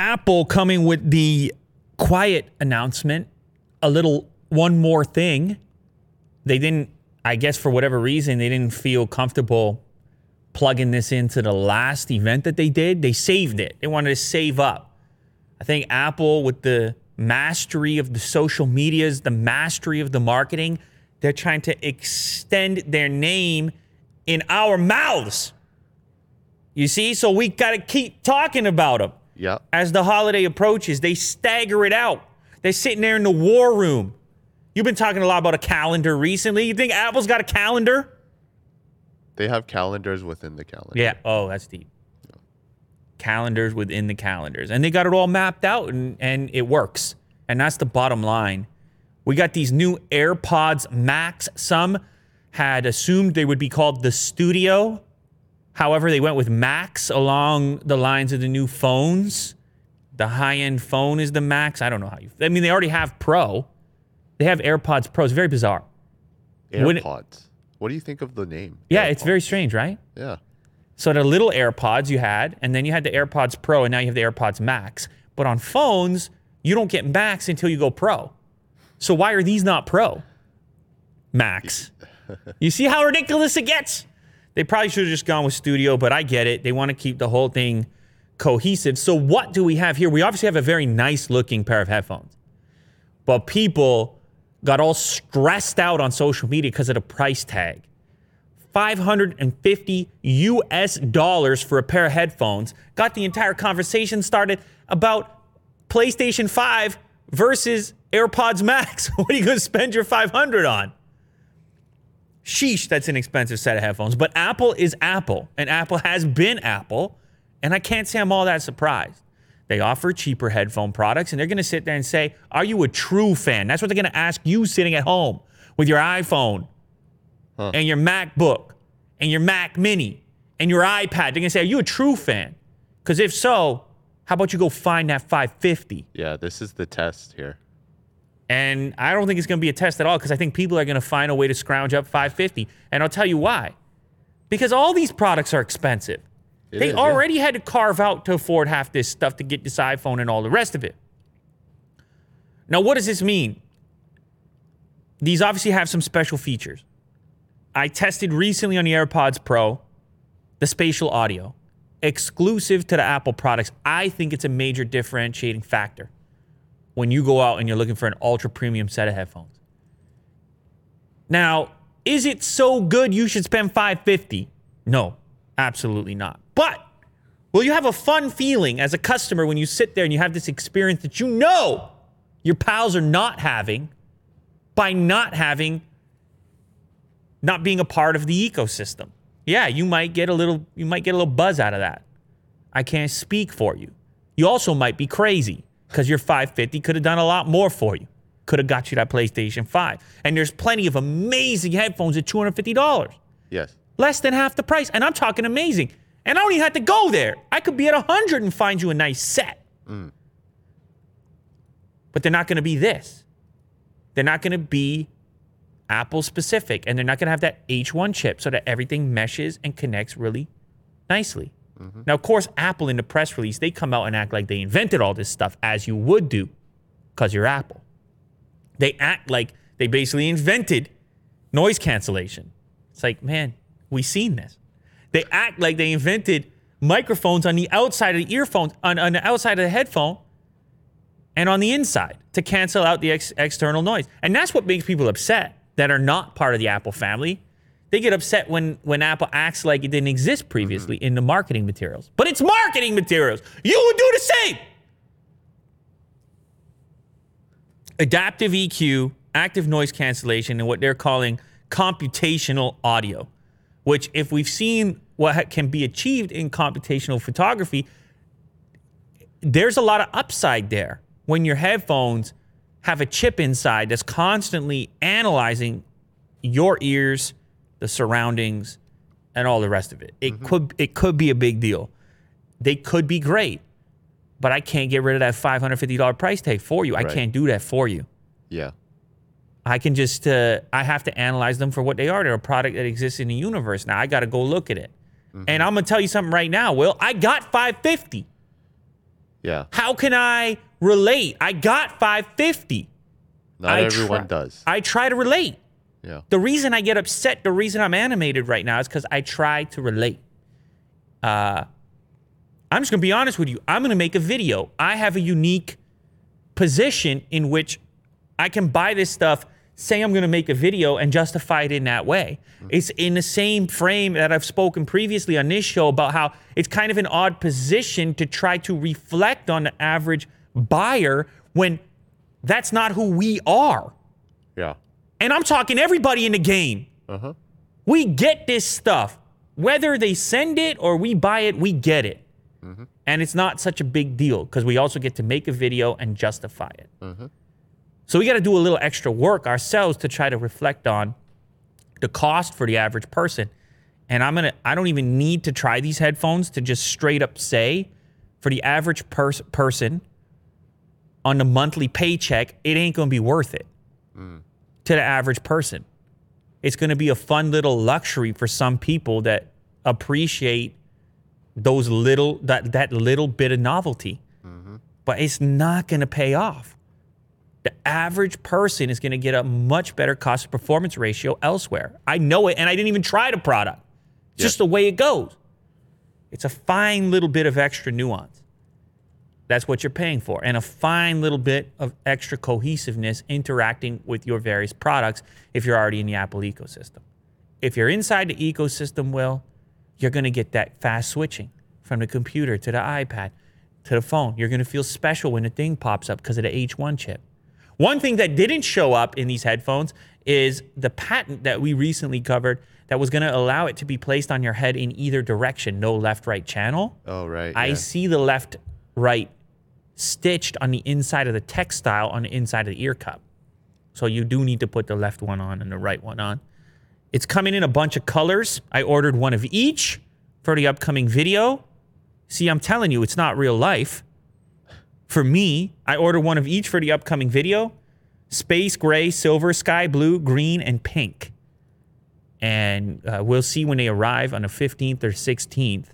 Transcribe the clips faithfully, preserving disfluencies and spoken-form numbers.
Apple coming with the quiet announcement, a little one more thing. They didn't, I guess for whatever reason, they didn't feel comfortable plugging this into the last event that they did. They saved it. They wanted to save up. I think Apple, with the mastery of the social medias, the mastery of the marketing, they're trying to extend their name in our mouths. You see? So we got to keep talking about them. Yeah. As the holiday approaches, they stagger it out. They're sitting there in the war room. You've been talking a lot about a calendar recently. You think Apple's got a calendar? They have calendars within the calendar. Yeah. Oh, that's deep. Yeah. Calendars within the calendars. And they got it all mapped out, and, and it works. And that's the bottom line. We got these new AirPods Max. Some had assumed they would be called the Studio. However, they went with Max along the lines of the new phones. The high-end phone is the Max. I don't know how you... I mean, they already have Pro. They have AirPods Pro. It's very bizarre. AirPods. It, what do you think of the name? Yeah, AirPods? It's very strange, right? Yeah. So the little AirPods you had, and then you had the AirPods Pro, and now you have the AirPods Max. But on phones, you don't get Max until you go Pro. So why are these not Pro? Max. You see how ridiculous it gets? They probably should have just gone with Studio, but I get it. They want to keep the whole thing cohesive. So what do we have here? We obviously have a very nice-looking pair of headphones. But people got all stressed out on social media because of the price tag. five hundred fifty U S dollars for a pair of headphones. Got the entire conversation started about PlayStation five versus AirPods Max. What are you going to spend your five hundred on? Sheesh, that's an expensive set of headphones. But Apple is Apple, and Apple has been Apple, and I can't say I'm all that surprised. They offer cheaper headphone products, and they're going to sit there and say, are you a true fan? That's what they're going to ask you sitting at home with your iPhone huh. and your MacBook and your Mac Mini and your iPad. They're going to say, are you a true fan? Because if so, how about you go find that five fifty? Yeah, this is the test here. And I don't think it's going to be a test at all, because I think people are going to find a way to scrounge up five fifty. And I'll tell you why. Because all these products are expensive. It they is, already yeah. had to carve out to afford half this stuff to get this iPhone and all the rest of it. Now, what does this mean? These obviously have some special features. I tested recently on the AirPods Pro the spatial audio. Exclusive to the Apple products. I think it's a major differentiating factor when you go out and you're looking for an ultra premium set of headphones. Now, is it so good you should spend five hundred fifty dollars? No, absolutely not. But will you have a fun feeling as a customer when you sit there and you have this experience that you know your pals are not having by not having, not being a part of the ecosystem? Yeah, you might get a little, you might get a little buzz out of that. I can't speak for you. You also might be crazy, because your five hundred fifty dollars could have done a lot more for you. Could have got you that PlayStation five. And there's plenty of amazing headphones at two hundred fifty dollars. Yes. Less than half the price. And I'm talking amazing. And I don't even have to go there. I could be at one hundred and find you a nice set. Mm. But they're not going to be this. They're not going to be Apple specific. And they're not going to have that H one chip so that everything meshes and connects really nicely. Mm-hmm. Now, of course, Apple in the press release, they come out and act like they invented all this stuff, as you would do, because you're Apple. They act like they basically invented noise cancellation. It's like, man, we've seen this. They act like they invented microphones on the outside of the earphones, on, on the outside of the headphone, and on the inside to cancel out the ex- external noise. And that's what makes people upset that are not part of the Apple family. They get upset when, when Apple acts like it didn't exist previously mm-hmm. in the marketing materials. But it's marketing materials. You would do the same. Adaptive E Q, active noise cancellation, and what they're calling computational audio, which if we've seen what can be achieved in computational photography, there's a lot of upside there when your headphones have a chip inside that's constantly analyzing your ears, the surroundings, and all the rest of it. It mm-hmm. could it could be a big deal. They could be great, but I can't get rid of that five hundred fifty dollars price tag for you. Right. I can't do that for you. Yeah. I can just, uh, I have to analyze them for what they are. They're a product that exists in the universe. Now I got to go look at it. Mm-hmm. And I'm going to tell you something right now, Will. I got five hundred fifty dollars. Yeah. How can I relate? I got five fifty. Not I everyone try, does. I try to relate. Yeah. The reason I get upset, the reason I'm animated right now is because I try to relate. Uh, I'm just going to be honest with you. I'm going to make a video. I have a unique position in which I can buy this stuff, say I'm going to make a video, and justify it in that way. Mm-hmm. It's in the same frame that I've spoken previously on this show about how it's kind of an odd position to try to reflect on the average buyer when that's not who we are. Yeah. And I'm talking everybody in the game. Uh-huh. We get this stuff. Whether they send it or we buy it, we get it. Mm-hmm. And it's not such a big deal because we also get to make a video and justify it. Mm-hmm. So we got to do a little extra work ourselves to try to reflect on the cost for the average person. And I'm going to, I don't even need to try these headphones to just straight up say for the average pers- person on the monthly paycheck, it ain't going to be worth it mm. to the average person. It's going to be a fun little luxury for some people that appreciate those little that that little bit of novelty. Mm-hmm. But it's not going to pay off. The average person is going to get a much better cost to performance ratio elsewhere. I know it, and I didn't even try the product. It's yeah. just the way it goes. It's a fine little bit of extra nuance. That's what you're paying for. And a fine little bit of extra cohesiveness interacting with your various products if you're already in the Apple ecosystem. If you're inside the ecosystem, Will, you're going to get that fast switching from the computer to the iPad to the phone. You're going to feel special when the thing pops up because of the H one chip. One thing that didn't show up in these headphones is the patent that we recently covered that was going to allow it to be placed on your head in either direction, no left-right channel. Oh, right. I yeah. see the left-right stitched on the inside of the textile on the inside of the ear cup. So you do need to put the left one on and the right one on. It's coming in a bunch of colors. I ordered one of each for the upcoming video. See, I'm telling you, it's not real life. For me, I ordered one of each for the upcoming video. Space gray, silver, sky blue, green, and pink. And uh, we'll see when they arrive on the fifteenth or sixteenth.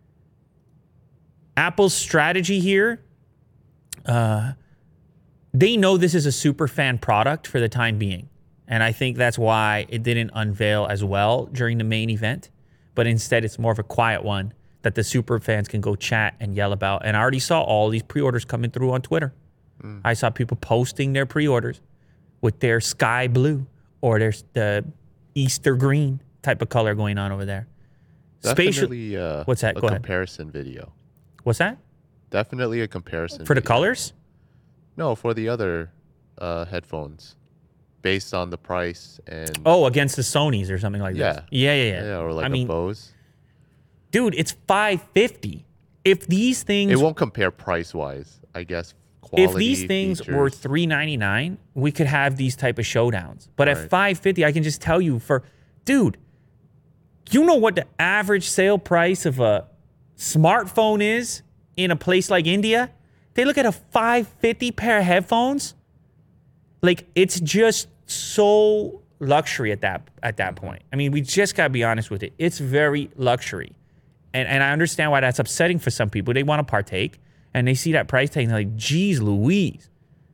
Apple's strategy here, uh, they know this is a super fan product for the time being. And I think that's why it didn't unveil as well during the main event. But instead, it's more of a quiet one that the super fans can go chat and yell about. And I already saw all these pre-orders coming through on Twitter. Mm. I saw people posting their pre-orders with their sky blue or their the Easter green type of color going on over there. Definitely Spatial, uh, what's that? a Go ahead. comparison video. What's that? Definitely a comparison For the video. colors? No, for the other uh, headphones. Based on the price and... Oh, against the Sonys or something like yeah. that. Yeah, yeah, yeah. Yeah, or like I a mean, Bose. Dude, it's five fifty. If these things... It won't compare price-wise, I guess. Quality, if these things features. were three ninety-nine, we could have these type of showdowns. But right. at five fifty, I can just tell you for... Dude, you know what the average sale price of a smartphone is in a place like India? They look at a five fifty pair of headphones. Like, it's just so luxury at that at that point. I mean, we just got to be honest with it. It's very luxury. And and I understand why that's upsetting for some people. They want to partake, and they see that price tag, and they're like, geez Louise.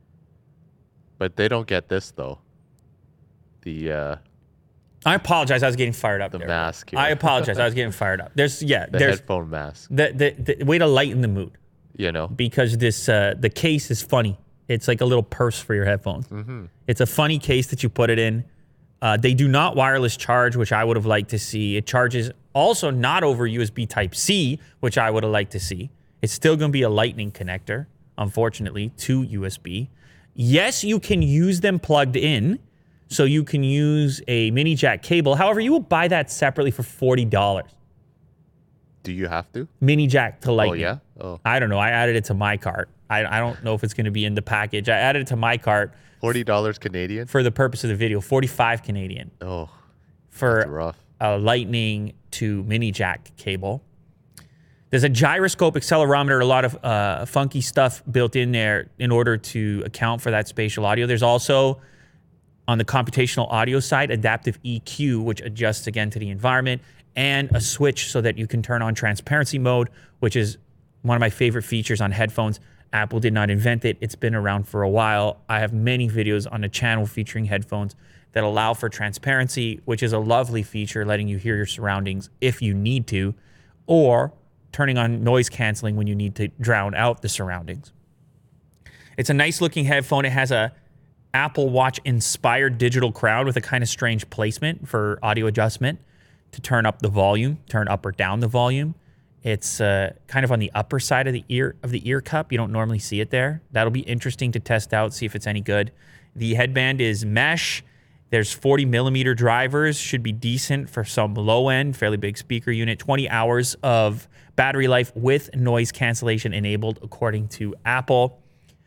But they don't get this, though. The... Uh, I apologize. I was getting fired up the there. mask here. I apologize. I was getting fired up. There's, yeah. the there's headphone mask. The, the, the way to lighten the mood. You know? Because this uh, the case is funny. It's like a little purse for your headphones. Mm-hmm. It's a funny case that you put it in. Uh, they do not wireless charge, which I would have liked to see. It charges also not over U S B Type-C, which I would have liked to see. It's still going to be a Lightning connector, unfortunately, to U S B. Yes, you can use them plugged in, so you can use a mini jack cable. However, you will buy that separately for forty dollars. Do you have to? Mini jack to Lightning. Oh, yeah? Oh. I don't know. I added it to my cart. I, I don't know if it's going to be in the package. I added it to my cart. forty dollars Canadian? For the purpose of the video. forty-five Canadian. Oh, for that's rough. A Lightning to mini jack cable. There's a gyroscope accelerometer, a lot of uh, funky stuff built in there in order to account for that spatial audio. There's also, on the computational audio side, adaptive E Q, which adjusts again to the environment, and a switch so that you can turn on transparency mode, which is one of my favorite features on headphones. Apple did not invent it. It's been around for a while. I have many videos on the channel featuring headphones that allow for transparency, which is a lovely feature, letting you hear your surroundings if you need to, or turning on noise canceling when you need to drown out the surroundings. It's a nice looking headphone. It has a Apple Watch inspired digital crown with a kind of strange placement for audio adjustment to turn up the volume, turn up or down the volume. It's uh, kind of on the upper side of the ear of the ear cup. You don't normally see it there. That'll be interesting to test out, see if it's any good. The headband is mesh. There's forty millimeter drivers, should be decent for some low end, fairly big speaker unit. twenty hours of battery life with noise cancellation enabled, according to Apple.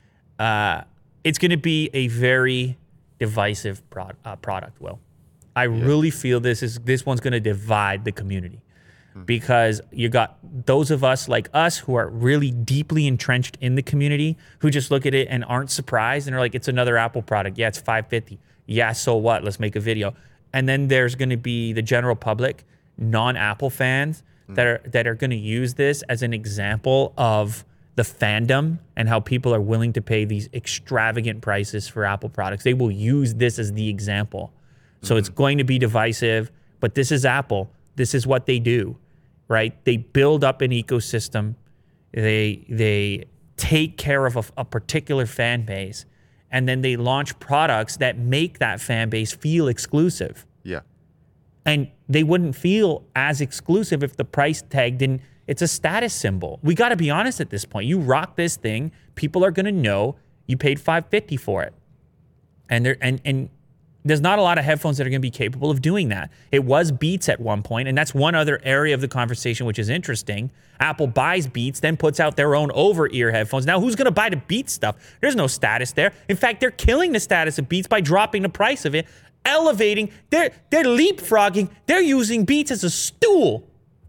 Uh, it's going to be a very divisive pro- uh, product, Will. I yeah. really feel this is this one's going to divide the community hmm. because you got those of us like us who are really deeply entrenched in the community who just look at it and aren't surprised and are like, it's another Apple product. Yeah, it's five hundred fifty dollars. Yeah, so what? Let's make a video. And then there's going to be the general public, non-Apple fans hmm. that are that are going to use this as an example of the fandom and how people are willing to pay these extravagant prices for Apple products. They will use this as the example. So mm-hmm. it's going to be divisive, but this is Apple. This is what they do, right? They build up an ecosystem. They they take care of a, a particular fan base, and then they launch products that make that fan base feel exclusive. Yeah. And they wouldn't feel as exclusive if the price tag didn't. It's a status symbol. We got to be honest at this point. You rock this thing, people are going to know you paid five hundred fifty dollars for it. And there and and there's not a lot of headphones that are going to be capable of doing that. It was Beats at one point, and that's one other area of the conversation which is interesting. Apple buys Beats, then puts out their own over-ear headphones. Now, who's going to buy the Beats stuff? There's no status there. In fact, they're killing the status of Beats by dropping the price of it, elevating. They're they're leapfrogging. They're using Beats as a stool.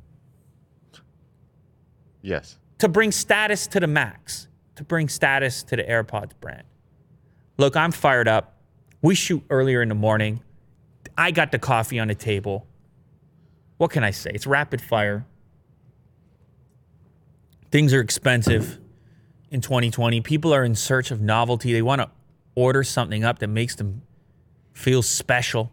Yes. To bring status to the Max, to bring status to the AirPods brand. Look, I'm fired up. We shoot earlier in the morning. I got the coffee on the table. What can I say? It's rapid fire. Things are expensive in twenty twenty. People are in search of novelty. They want to order something up that makes them feel special.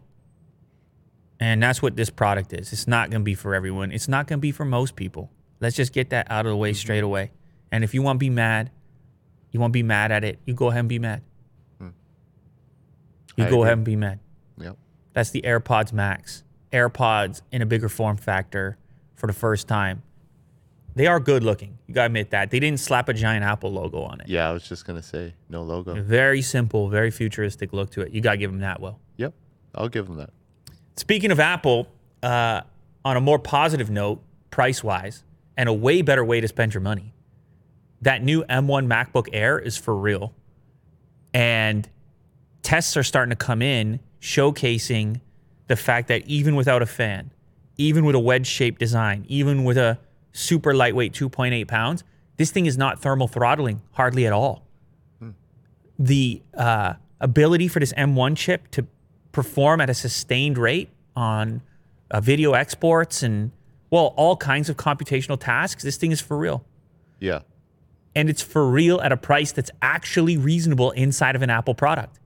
And that's what this product is. It's not going to be for everyone. It's not going to be for most people. Let's just get that out of the way straight away. And if you want to be mad, you want to be mad at it, you go ahead and be mad. Hmm. You I go agree. ahead and be mad. Yep. That's the AirPods Max. AirPods in a bigger form factor for the first time. They are good looking. You got to admit that. They didn't slap a giant Apple logo on it. Yeah, I was just going to say, no logo. Very simple, very futuristic look to it. You got to give them that, Will. Yep, I'll give them that. Speaking of Apple, uh, on a more positive note, price-wise, and a way better way to spend your money, that new M one MacBook Air is for real. And tests are starting to come in showcasing the fact that even without a fan, even with a wedge-shaped design, even with a super lightweight two point eight pounds, this thing is not thermal throttling hardly at all. Hmm. The uh, ability for this M one chip to perform at a sustained rate on uh, video exports and, well, all kinds of computational tasks, this thing is for real. Yeah. And it's for real at a price that's actually reasonable inside of an Apple product.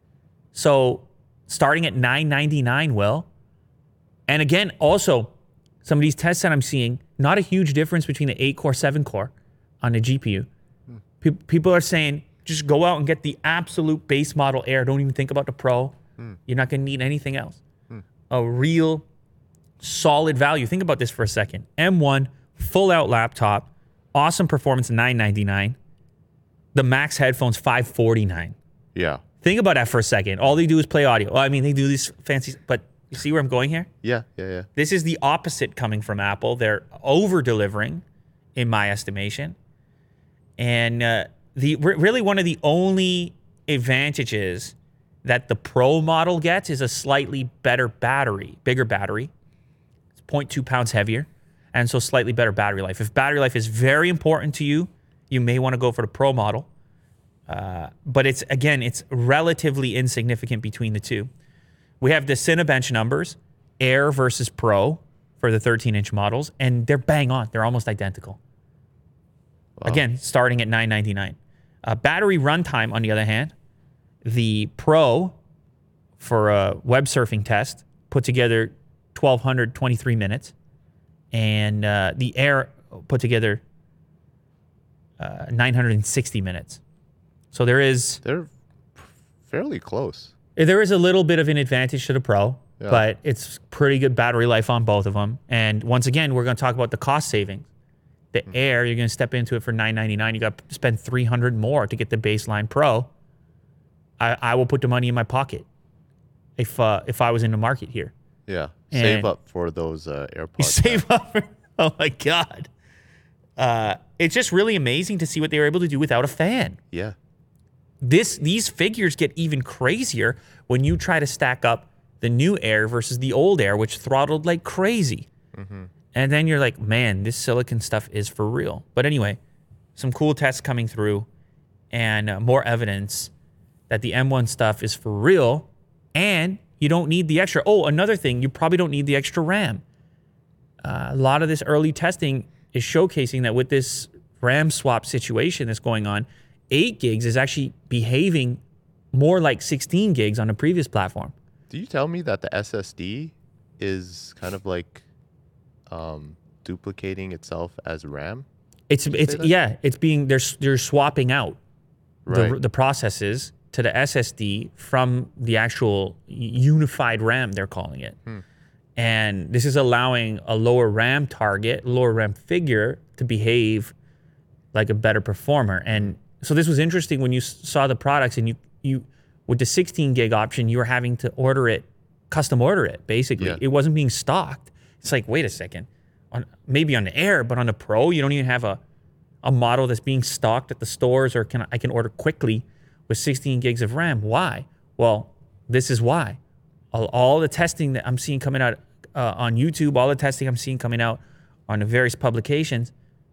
So starting at nine ninety-nine, Will. And again, also, some of these tests that I'm seeing, not a huge difference between the eight core, seven core on the G P U. Hmm. Pe- people are saying, just go out and get the absolute base model Air. Don't even think about the Pro. Hmm. You're not going to need anything else. Hmm. A real solid value. Think about this for a second. M one, full out laptop, awesome performance, nine ninety-nine. The Max headphones, five forty-nine. Yeah. Think about that for a second. All they do is play audio. Well, I mean, they do these fancy, but you see where I'm going here? Yeah, yeah, yeah. This is the opposite coming from Apple. They're over-delivering, in my estimation. And uh, the really one of the only advantages that the Pro model gets is a slightly better battery, bigger battery. It's zero point two pounds heavier, and so slightly better battery life. If battery life is very important to you, you may want to go for the Pro model. Uh, but it's, again, it's relatively insignificant between the two. We have the Cinebench numbers, Air versus Pro for the thirteen inch models, and they're bang on. They're almost identical. Wow. Again, starting at nine ninety-nine. Uh, battery runtime, on the other hand, the Pro for a web surfing test put together twelve twenty-three minutes, and uh, the Air put together uh, nine hundred sixty minutes. So there is They're fairly close. there is a little bit of an advantage to the Pro, Yeah. but it's pretty good battery life on both of them. And once again, we're going to talk about the cost savings. The mm-hmm. Air, you're going to step into it for nine ninety-nine. You got to spend three hundred more to get the baseline Pro. I, I will put the money in my pocket if uh, if I was in the market here. Yeah, And save up for those uh, AirPods. You save up. For, oh my God. Uh, it's just really amazing to see what they were able to do without a fan. Yeah. This these figures get even crazier when you try to stack up the new Air versus the old Air, which throttled like crazy. Mm-hmm. And then you're like, man, this silicon stuff is for real. But anyway, some cool tests coming through and uh, more evidence that the M one stuff is for real, and you don't need the extra. Oh, another thing, you probably don't need the extra RAM. Uh, a lot of this early testing is showcasing that with this RAM swap situation that's going on, eight gigs is actually behaving more like sixteen gigs on the previous platform. Do you tell me that the S S D is kind of like um, duplicating itself as RAM? It's it's yeah, it's being they're they're swapping out Right. the the processes to the S S D from the actual unified RAM, they're calling it. Hmm. And this is allowing a lower RAM target, lower RAM figure to behave like a better performer. And so this was interesting when you s- saw the products, and you you with the sixteen gig option, you were having to order it, custom order it, basically. Yeah. It wasn't being stocked. It's like, wait a second. On maybe on the Air, but on the Pro, you don't even have a a model that's being stocked at the stores, or can I can order quickly with sixteen gigs of RAM. Why? Well, this is why. All, all the testing that I'm seeing coming out uh, on YouTube, all the testing I'm seeing coming out on the various publications,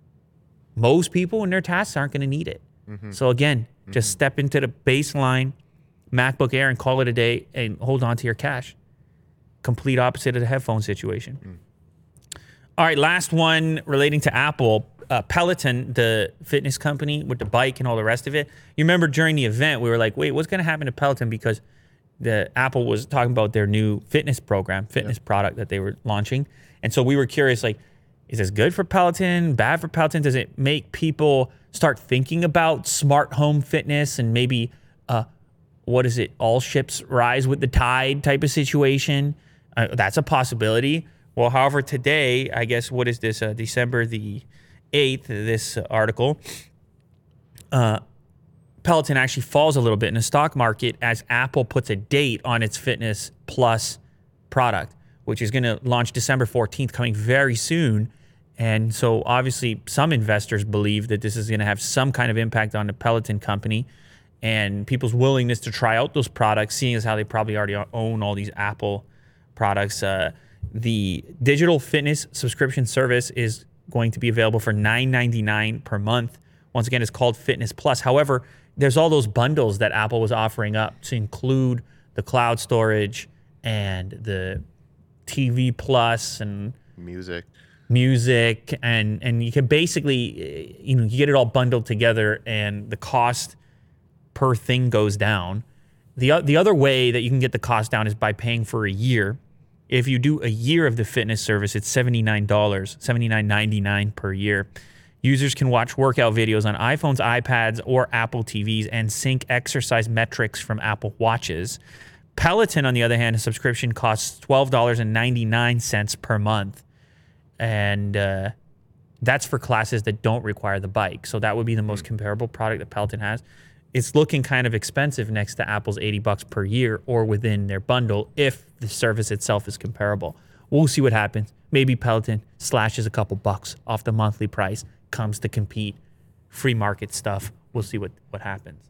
most people in their tasks aren't going to need it. Mm-hmm. So again, mm-hmm. just step into the baseline MacBook Air and call it a day and hold on to your cash. Complete opposite of the headphone situation. Mm. All right, last one relating to Apple. Uh, Peloton, the fitness company with the bike and all the rest of it. You remember during the event, we were like, wait, what's going to happen to Peloton? Because the Apple was talking about their new fitness program, fitness yeah. product that they were launching. And so we were curious, like, is this good for Peloton, bad for Peloton? Does it make people start thinking about smart home fitness and maybe, uh, what is it, all ships rise with the tide type of situation? Uh, that's a possibility. Well, however, today, I guess, what is this, uh, December the eighth, this article, uh, Peloton actually falls a little bit in the stock market as Apple puts a date on its Fitness Plus product, which is going to launch December fourteenth, coming very soon. And so obviously some investors believe that this is going to have some kind of impact on the Peloton company and people's willingness to try out those products, seeing as how they probably already own all these Apple products. Uh, the digital fitness subscription service is going to be available for nine ninety-nine per month. Once again, it's called Fitness Plus. However, there's all those bundles that Apple was offering up to include the cloud storage and the T V Plus and music, music, and and you can basically, you know, you get it all bundled together, and the cost per thing goes down. The the other way that you can get the cost down is by paying for a year. If you do a year of the fitness service, it's seventy-nine dollars, seventy-nine ninety-nine per year. Users can watch workout videos on iPhones, iPads, or Apple T Vs and sync exercise metrics from Apple Watches. Peloton, on the other hand, a subscription costs twelve dollars and ninety-nine cents per month. And uh, that's for classes that don't require the bike. So that would be the most comparable product that Peloton has. It's looking kind of expensive next to Apple's eighty bucks per year or within their bundle if the service itself is comparable. We'll see what happens. Maybe Peloton slashes a couple bucks off the monthly price, comes to compete, free market stuff. We'll see what, what happens.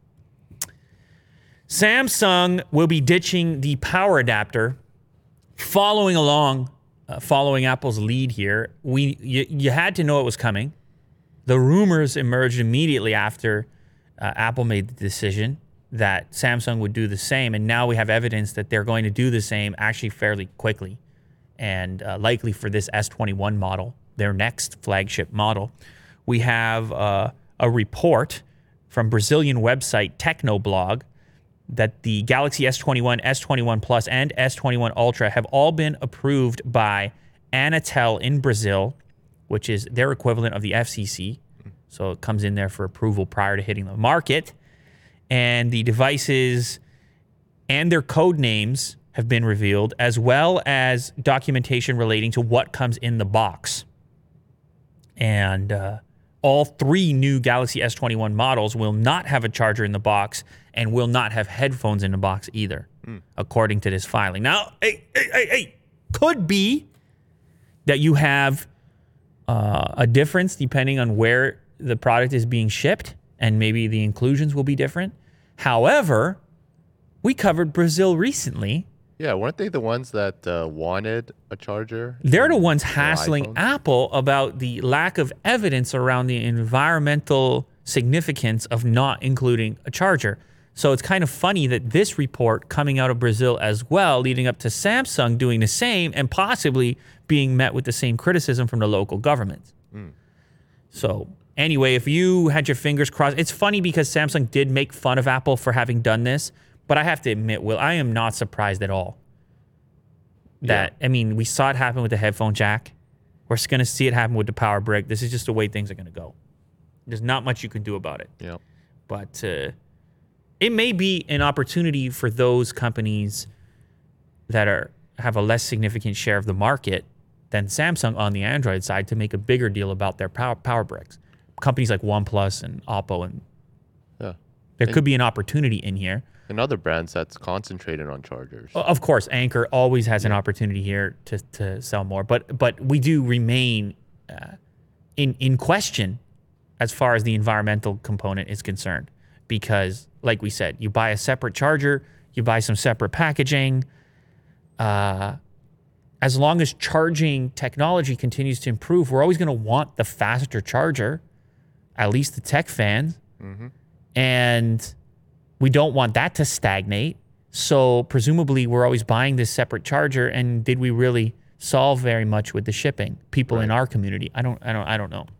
Samsung will be ditching the power adapter, following along, uh, following Apple's lead here. We you, you had to know it was coming. The rumors emerged immediately after uh, Apple made the decision that Samsung would do the same, and now we have evidence that they're going to do the same actually fairly quickly, and uh, likely for this S twenty-one model, their next flagship model. We have uh, a report from Brazilian website Tecnoblog that the Galaxy S twenty-one, S twenty-one Plus, and S twenty-one Ultra have all been approved by Anatel in Brazil, which is their equivalent of the F C C. So it comes in there for approval prior to hitting the market. And the devices and their code names have been revealed, as well as documentation relating to what comes in the box. And uh, all three new Galaxy S twenty-one models will not have a charger in the box and will not have headphones in the box either, mm. according to this filing. Now, hey, hey, hey, hey, could be that you have uh, a difference depending on where the product is being shipped, and maybe the inclusions will be different. However, we covered Brazil recently. Yeah, weren't they the ones that uh, wanted a charger? They're the ones hassling Apple about the lack of evidence around the environmental significance of not including a charger. So it's kind of funny that this report coming out of Brazil as well, leading up to Samsung doing the same and possibly being met with the same criticism from the local government. Mm. So anyway, if you had your fingers crossed, it's funny because Samsung did make fun of Apple for having done this, but I have to admit, Will, I am not surprised at all. That, yeah. I mean, we saw it happen with the headphone jack. We're going to see it happen with the power brick. This is just the way things are going to go. There's not much you can do about it. Yeah. But uh, it may be an opportunity for those companies that are have a less significant share of the market than Samsung on the Android side to make a bigger deal about their power, power bricks. Companies like OnePlus and Oppo, and yeah. there and, could be an opportunity in here. And other brands that's concentrated on chargers. Of course, Anker always has yeah. an opportunity here to, to sell more, but but we do remain uh, in in question as far as the environmental component is concerned, because, like we said, you buy a separate charger, you buy some separate packaging. Uh, as long as charging technology continues to improve, we're always going to want the faster charger, at least the tech fans, mm-hmm. and we don't want that to stagnate. So presumably we're always buying this separate charger, and did we really solve very much with the shipping? People right. in our community, I don't, I don't, I don't know.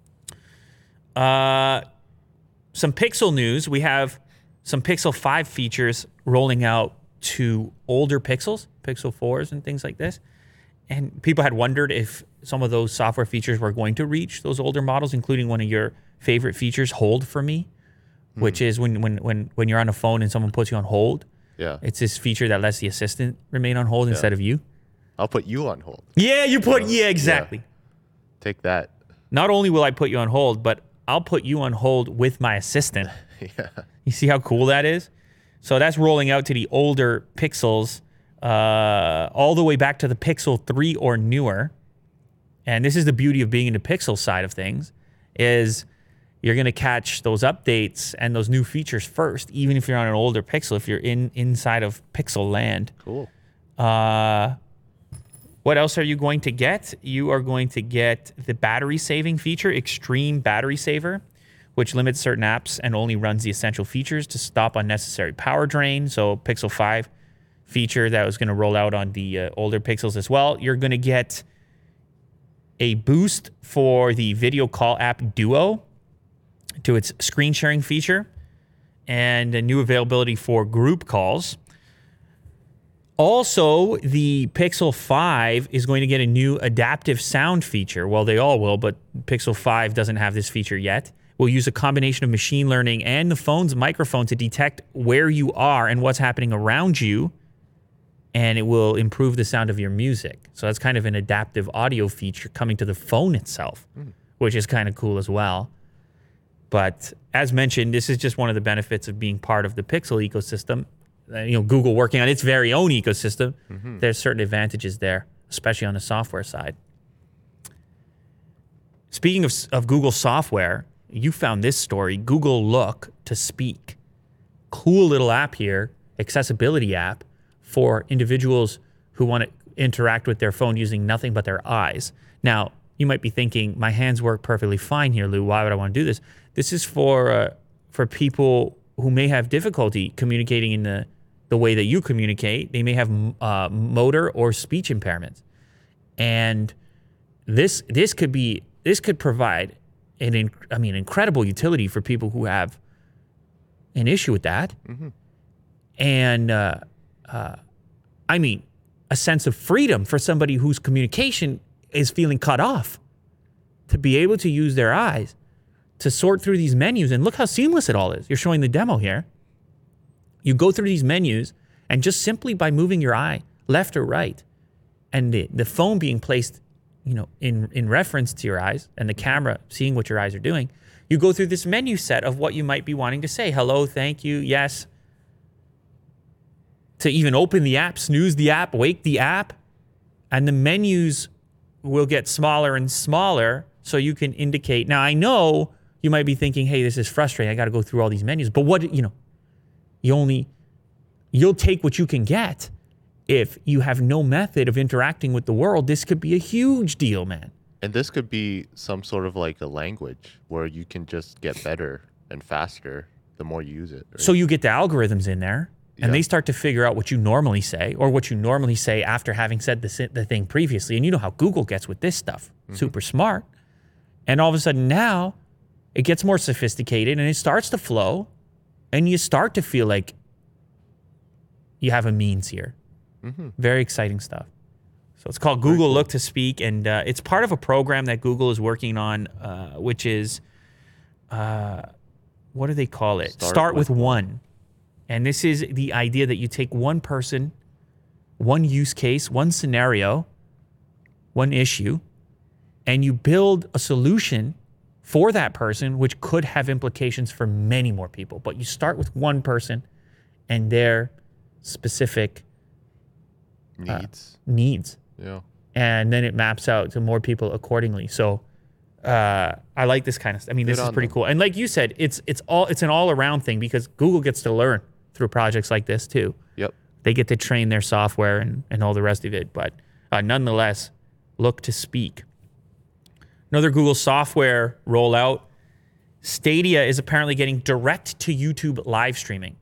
Uh, some Pixel news. We have some Pixel five features rolling out to older Pixels, Pixel fours and things like this. And people had wondered if some of those software features were going to reach those older models, including one of your favorite features, Hold for Me, mm. which is when, when, when, when you're on a phone and someone puts you on hold. Yeah. It's this feature that lets the assistant remain on hold yeah. instead of you. I'll put you on hold. Yeah, you put, yeah, exactly. Yeah. Take that. Not only will I put you on hold, but I'll put you on hold with my assistant. yeah. You see how cool that is? So that's rolling out to the older Pixels, uh, all the way back to the Pixel three or newer. And this is the beauty of being in the Pixel side of things, is you're going to catch those updates and those new features first, even if you're on an older Pixel, if you're in inside of Pixel land. Cool. Uh, what else are you going to get? You are going to get the battery saving feature, Extreme Battery Saver, which limits certain apps and only runs the essential features to stop unnecessary power drain. So Pixel five feature that was going to roll out on the uh, older Pixels as well. You're going to get a boost for the video call app Duo to its screen sharing feature, and a new availability for group calls. Also, the Pixel five is going to get a new adaptive sound feature. Well, they all will, but Pixel five doesn't have this feature yet. We'll use a combination of machine learning and the phone's microphone to detect where you are and what's happening around you, and it will improve the sound of your music. So that's kind of an adaptive audio feature coming to the phone itself, mm. which is kind of cool as well. But as mentioned, this is just one of the benefits of being part of the Pixel ecosystem. You know, Google working on its very own ecosystem. Mm-hmm. There's certain advantages there, especially on the software side. Speaking of, of Google software, you found this story, Google Look to Speak. Cool little app here, accessibility app for individuals who want to interact with their phone using nothing but their eyes. Now, you might be thinking, my hands work perfectly fine here, Lou. Why would I want to do this? This is for uh, for people who may have difficulty communicating in the, the way that you communicate. They may have uh, motor or speech impairments. And this this could be this could provide an in, I mean, incredible utility for people who have an issue with that. Mm-hmm. And, uh, uh, I mean, a sense of freedom for somebody whose communication is feeling cut off, to be able to use their eyes to sort through these menus. And look how seamless it all is. You're showing the demo here. You go through these menus, and just simply by moving your eye left or right, and the, the phone being placed, you know, in, in reference to your eyes, and the camera seeing what your eyes are doing, you go through this menu set of what you might be wanting to say. Hello, thank you, yes. To even open the app, snooze the app, wake the app, and the menus will get smaller and smaller so you can indicate. Now, I know you might be thinking, hey, this is frustrating. I got to go through all these menus. But what, you know, you only, you'll take what you can get. If you have no method of interacting with the world, this could be a huge deal, man. And this could be some sort of like a language where you can just get better and faster the more you use it. Right? So you get the algorithms in there, and Yeah. they start to figure out what you normally say, or what you normally say after having said the, si- the thing previously. And you know how Google gets with this stuff. Mm-hmm. Super smart. And all of a sudden now it gets more sophisticated, and it starts to flow, and you start to feel like you have a means here. Mm-hmm. Very exciting stuff. So it's called Google cool. Look to Speak, and uh, it's part of a program that Google is working on, uh, which is, uh, what do they call it? Start Start with, with one. And this is the idea that you take one person, one use case, one scenario, one issue, and you build a solution for that person, which could have implications for many more people. But you start with one person and their specific Needs. uh, needs. Yeah. And then it maps out to more people accordingly. So uh, I like this kind of stuff. I mean, this Good is on pretty them. cool. And like you said, it's it's all it's an all around thing, because Google gets to learn through projects like this too. Yep. They get to train their software and, and all the rest of it. But uh, nonetheless, Look to Speak. Another Google software rollout, Stadia is apparently getting direct to YouTube live streaming.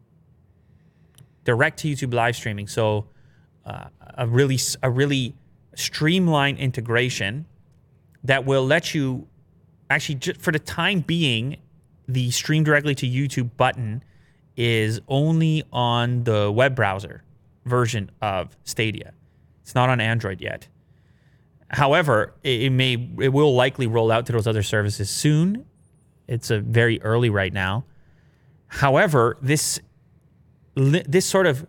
Direct to YouTube live streaming. So uh, a really a really streamlined integration that will let you actually, just for the time being, the stream directly to YouTube button is only on the web browser version of Stadia. It's not on Android yet. However, it, it may it will likely roll out to those other services soon. It's a very early right now. However, this li- this sort of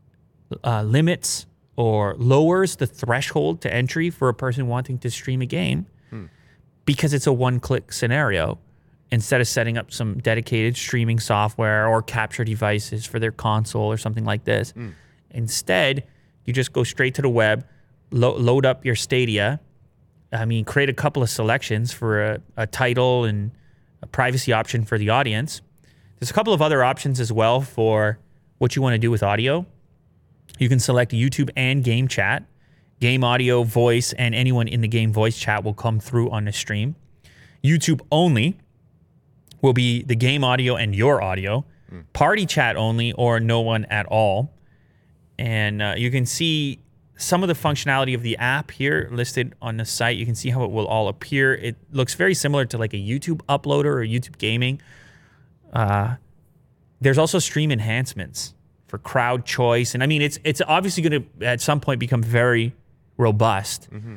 uh, limits or lowers the threshold to entry for a person wanting to stream a game hmm. because it's a one-click scenario. Instead of setting up some dedicated streaming software or capture devices for their console or something like this, mm. instead, you just go straight to the web, lo- load up your Stadia. I mean, create a couple of selections for a, a title and a privacy option for the audience. There's a couple of other options as well for what you want to do with audio. You can select YouTube and game chat. Game audio, voice, and anyone in the game voice chat will come through on the stream. YouTube only will be the game audio and your audio. Mm. Party chat only, or no one at all. And uh, you can see some of the functionality of the app here listed on the site. You can see how it will all appear. It looks very similar to like a YouTube uploader or YouTube gaming. Uh, there's also stream enhancements for crowd choice. And I mean, it's it's obviously going to at some point become very robust. Mm-hmm.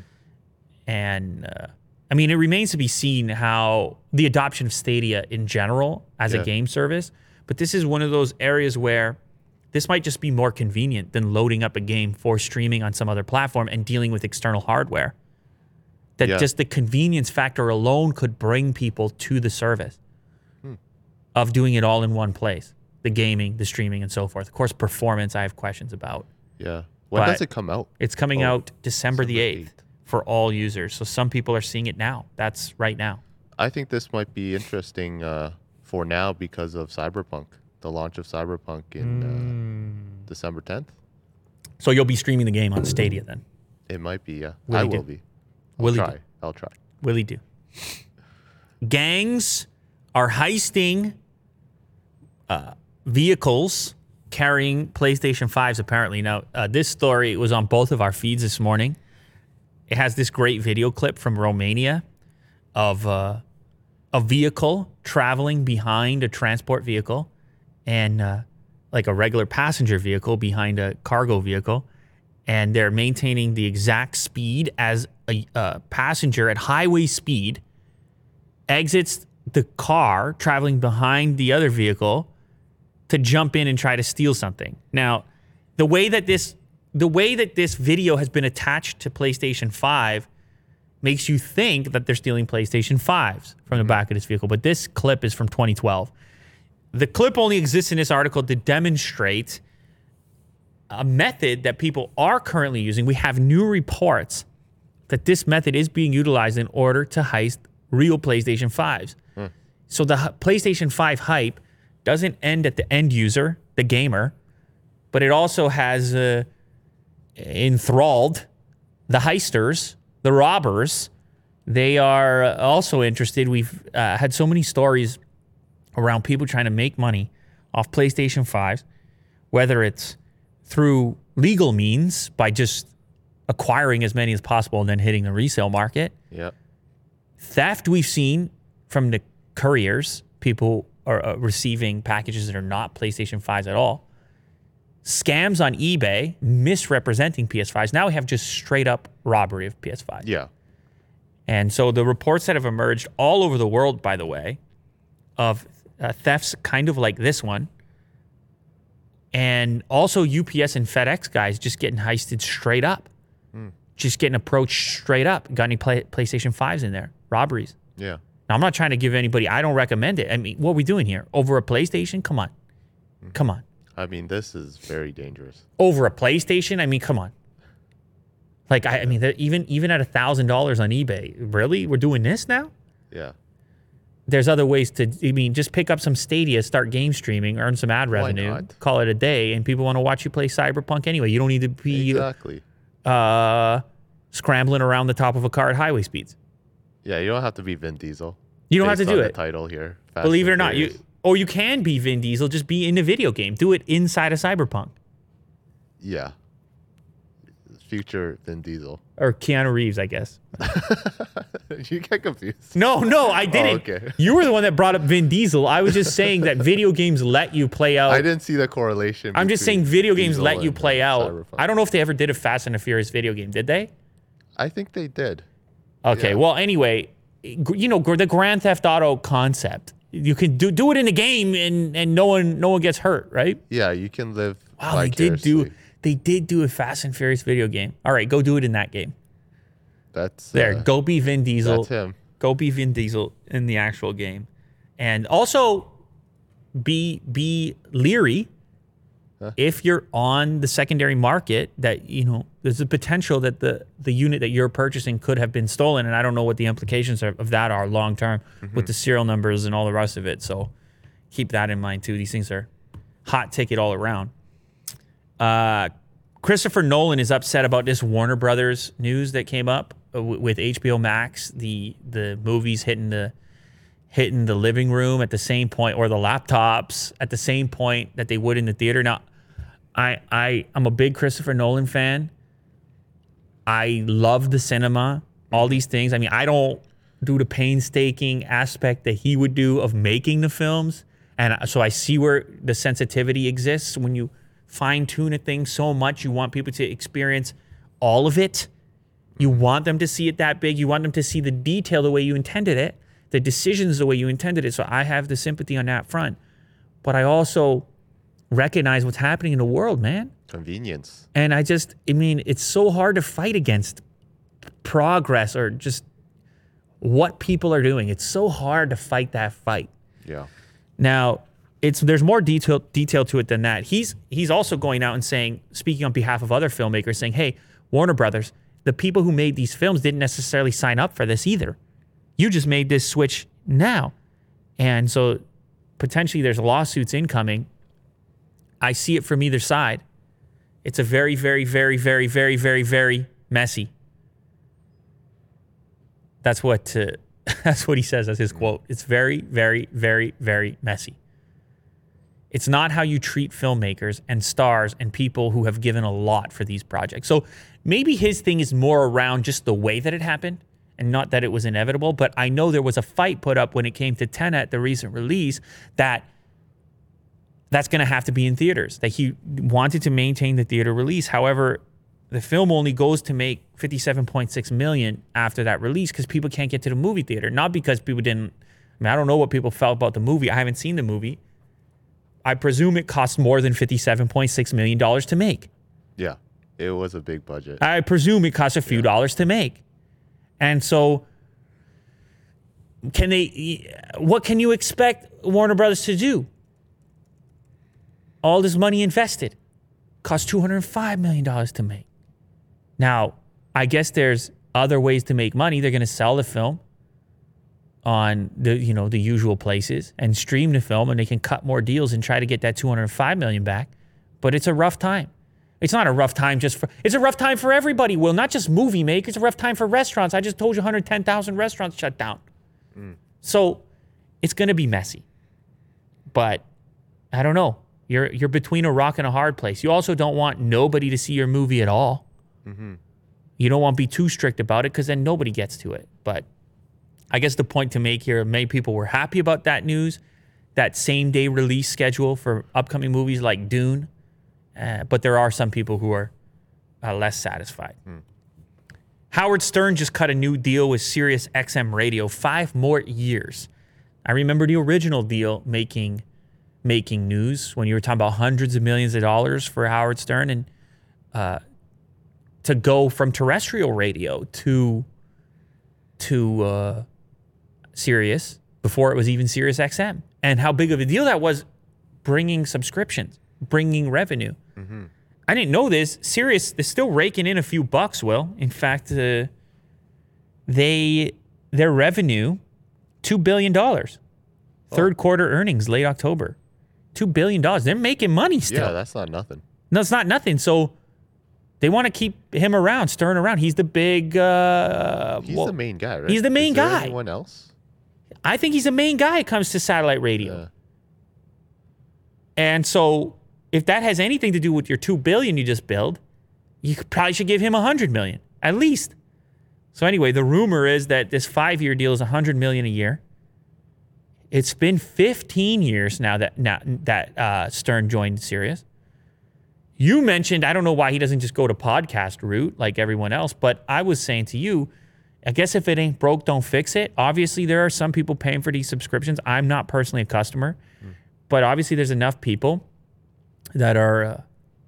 And uh, I mean, it remains to be seen how the adoption of Stadia in general as yeah. a game service. But this is one of those areas where this might just be more convenient than loading up a game for streaming on some other platform and dealing with external hardware. That yeah. just the convenience factor alone could bring people to the service hmm. of doing it all in one place. The gaming, the streaming, and so forth. Of course, performance I have questions about. Yeah. When but does it come out? It's coming oh, out December the eighth for all users. So some people are seeing it now. That's right now. I think this might be interesting uh, for now because of Cyberpunk. The launch of Cyberpunk in mm. uh, December tenth. So you'll be streaming the game on Stadia then? It might be, yeah. Will I will do? be. I'll will try. Do? I'll try. Will he do? Gangs are heisting uh, vehicles carrying PlayStation fives, apparently. Now, uh, this story was on both of our feeds this morning. It has this great video clip from Romania of uh, a vehicle traveling behind a transport vehicle and uh, like a regular passenger vehicle behind a cargo vehicle. And they're maintaining the exact speed as a, a passenger at highway speed exits the car traveling behind the other vehicle to jump in and try to steal something. Now, the way that this the way that this video has been attached to PlayStation five makes you think that they're stealing PlayStation fives from the back of this vehicle, but this clip is from twenty twelve. The clip only exists in this article to demonstrate a method that people are currently using. We have new reports that this method is being utilized in order to heist real PlayStation fives. Hmm. So the h- PlayStation five hype doesn't end at the end user, the gamer, but it also has uh, enthralled the heisters, the robbers. They are also interested. We've uh, had so many stories around people trying to make money off PlayStation fives, whether it's through legal means by just acquiring as many as possible and then hitting the resale market. Yep. Theft we've seen from the couriers. People are uh, receiving packages that are not PlayStation fives at all. Scams on eBay, misrepresenting P S fives. Now we have just straight up robbery of P S fives. Yeah. And so the reports that have emerged all over the world, by the way, of uh, thefts kind of like this one, and also U P S and FedEx guys just getting heisted straight up. Mm. Just getting approached straight up. Got any play, PlayStation fives in there? Robberies. Yeah. Now, I'm not trying to give anybody, I don't recommend it. I mean, what are we doing here? Over a PlayStation? Come on. Mm. Come on. I mean, this is very dangerous. Over a PlayStation? I mean, come on. Like, I, I mean, even even at one thousand dollars on eBay, really? We're doing this now? Yeah. There's other ways to, I mean, just pick up some Stadia, start game streaming, earn some ad revenue, not? call it a day, and people want to watch you play Cyberpunk anyway. You don't need to be exactly. uh, scrambling around the top of a car at highway speeds. Yeah, you don't have to be Vin Diesel. You don't have to do the it. Title here. Fast Believe it or and not, you Furious. or you can be Vin Diesel, just be in a video game. Do it inside of Cyberpunk. Yeah. Future Vin Diesel. Or Keanu Reeves, I guess. You get confused. No, no, I didn't. Oh, okay. You were the one that brought up Vin Diesel. I was just saying that video games let you play out. I didn't see the correlation. I'm just saying video games Diesel let you and, play uh, out. Cyberpunk. I don't know if they ever did a Fast and the Furious video game. Did they? I think they did. Okay. Yeah. Well, anyway, you know, the Grand Theft Auto concept. You can do do it in the game and and no one no one gets hurt, right? Yeah, you can live. Wow, they did do vicariously. they did do a Fast and Furious video game. All right, go do it in that game. That's There, uh, go be Vin Diesel. That's him. Go be Vin Diesel in the actual game, and also be be leery Huh? if you're on the secondary market that you know there's a potential that the the unit that you're purchasing could have been stolen, and I don't know what the implications of, of that are long term Mm-hmm. with the serial numbers and all the rest of it. So keep that in mind too. These things are hot ticket all around. Uh, Christopher Nolan is upset about this Warner Brothers news that came up uh, w- with H B O Max. The the movies hitting the hitting the living room at the same point, or the laptops at the same point that they would in the theater. Now, I I I'm a big Christopher Nolan fan. I love the cinema, all these things. I mean, I don't do the painstaking aspect that he would do of making the films, and so I see where the sensitivity exists when you fine tune a thing so much. You want people to experience all of it. You want them to see it that big. You want them to see the detail the way you intended it, the decisions the way you intended it. So I have the sympathy on that front. But I also recognize what's happening in the world, man. Convenience. And I just, I mean, it's so hard to fight against progress or just what people are doing. It's so hard to fight that fight. Yeah. Now, it's there's more detail detail to it than that. He's he's also going out and saying, speaking on behalf of other filmmakers, saying, hey, Warner Brothers, the people who made these films didn't necessarily sign up for this either. You just made this switch now. And so potentially there's lawsuits incoming. I see it from either side. It's a very, very, very, very, very, very, very messy. That's what uh, that's what he says as his quote. It's very, very, very, very messy. It's not how you treat filmmakers and stars and people who have given a lot for these projects. So maybe his thing is more around just the way that it happened and not that it was inevitable, but I know there was a fight put up when it came to Tenet, the recent release, that that's going to have to be in theaters, that he wanted to maintain the theater release. However, the film only goes to make fifty-seven point six million dollars after that release because people can't get to the movie theater. Not because people didn't, I mean, I don't know what people felt about the movie. I haven't seen the movie. I presume it cost more than fifty-seven point six million dollars to make. Yeah, it was a big budget. I presume it cost a few yeah. dollars to make. And so can they, what can you expect Warner Brothers to do? All this money invested cost two hundred five million dollars to make. Now, I guess there's other ways to make money. They're going to sell the film on the, you know, the usual places and stream the film, and they can cut more deals and try to get that two hundred five million dollars back. But it's a rough time. It's not a rough time just for, it's a rough time for everybody, Will, not just movie makers. It's a rough time for restaurants. I just told you one hundred ten thousand restaurants shut down. Mm. So it's going to be messy. But I don't know. You're you're between a rock and a hard place. You also don't want nobody to see your movie at all. Mm-hmm. You don't want to be too strict about it because then nobody gets to it. But I guess the point to make here, many people were happy about that news, that same day release schedule for upcoming movies like Dune. Uh, but there are some people who are uh, less satisfied. Mm. Howard Stern just cut a new deal with Sirius X M Radio, five more years. I remember the original deal making making news when you were talking about hundreds of millions of dollars for Howard Stern, and uh, to go from terrestrial radio to to uh, Sirius before it was even Sirius X M, and how big of a deal that was, bringing subscriptions, bringing revenue. Mm-hmm. I didn't know this. Sirius is still raking in a few bucks, Will. In fact, uh, they their revenue, two billion dollars. Oh. Third quarter earnings, late October. two billion dollars. They're making money still. Yeah, that's not nothing. No, it's not nothing. So they want to keep him around, Stern around. He's the big... Uh, he's well, the main guy, right? He's the main Is there guy. Anyone else? I think he's the main guy when it comes to satellite radio. Yeah. And so if that has anything to do with your two billion dollars you just billed, you probably should give him one hundred million dollars, at least. So anyway, the rumor is that this five-year deal is one hundred million dollars a year. It's been fifteen years now that now that uh, Stern joined Sirius. You mentioned, I don't know why he doesn't just go to podcast route like everyone else, but I was saying to you, I guess if it ain't broke, don't fix it. Obviously, there are some people paying for these subscriptions. I'm not personally a customer, mm. but obviously there's enough people that are uh,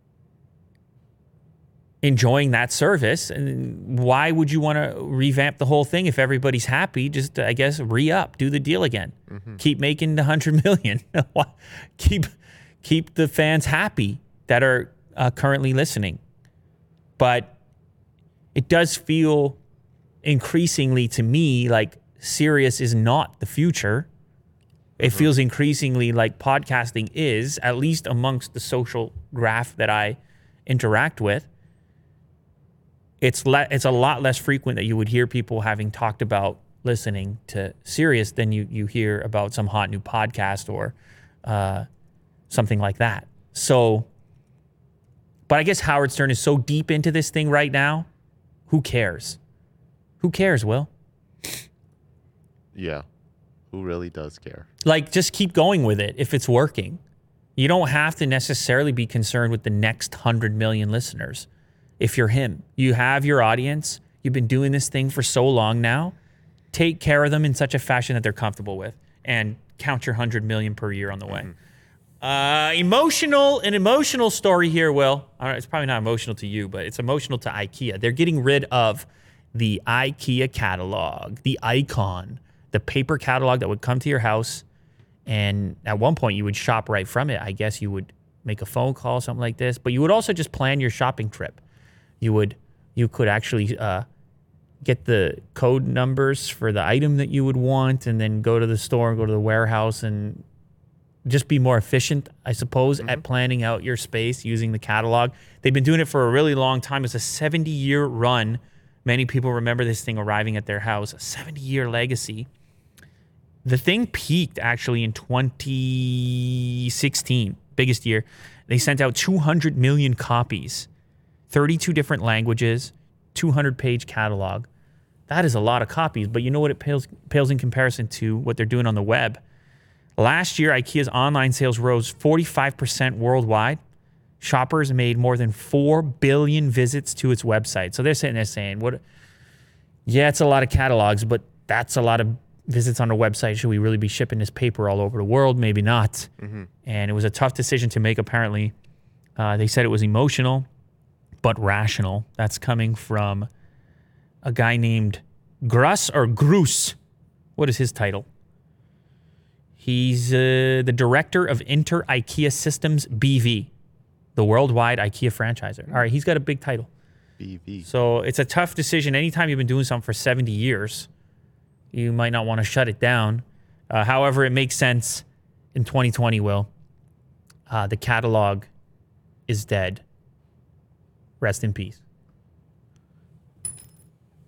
enjoying that service. And why would you want to revamp the whole thing if everybody's happy? Just, I guess, re-up, do the deal again. Mm-hmm. Keep making the one hundred million. keep, keep the fans happy that are uh, currently listening. But it does feel increasingly to me like Sirius is not the future. It mm-hmm. feels increasingly like podcasting is, at least amongst the social graph that I interact with. It's le- it's a lot less frequent that you would hear people having talked about listening to Sirius than you, you hear about some hot new podcast or uh, something like that. So, but I guess Howard Stern is so deep into this thing right now, who cares? Who cares, Will? Yeah. Who really does care? Like, just keep going with it if it's working. You don't have to necessarily be concerned with the next one hundred million listeners. If you're him, you have your audience. You've been doing this thing for so long now. Take care of them in such a fashion that they're comfortable with, and count your one hundred million per year on the way. Mm-hmm. Uh, emotional, an emotional story here, Will. All right, it's probably not emotional to you, but it's emotional to IKEA. They're getting rid of the IKEA catalog, the icon, the paper catalog that would come to your house. And at one point, you would shop right from it. I guess you would make a phone call, something like this. But you would also just plan your shopping trip. You would, you could actually uh, get the code numbers for the item that you would want, and then go to the store and go to the warehouse and just be more efficient, I suppose, mm-hmm. at planning out your space using the catalog. They've been doing it for a really long time. It's a seventy-year run. Many people remember this thing arriving at their house, a seventy-year legacy. The thing peaked actually in twenty sixteen, biggest year. They sent out two hundred million copies, thirty-two different languages, two hundred page catalog. That is a lot of copies, but you know what it pales, pales in comparison to what they're doing on the web. Last year, IKEA's online sales rose forty-five percent worldwide. Shoppers made more than four billion visits to its website. So they're sitting there saying, "What? Yeah, it's a lot of catalogs, but that's a lot of visits on the website. Should we really be shipping this paper all over the world? Maybe not." Mm-hmm. And it was a tough decision to make, apparently. Uh, they said it was emotional, but rational. That's coming from a guy named Gruss or Gruss. What is his title? He's uh, the director of Inter IKEA Systems B V, the worldwide IKEA franchisor. All right, he's got a big title. B V. So it's a tough decision. Anytime you've been doing something for seventy years, you might not want to shut it down. Uh, however, it makes sense in twenty twenty, Will. Uh, the catalog is dead. Rest in peace.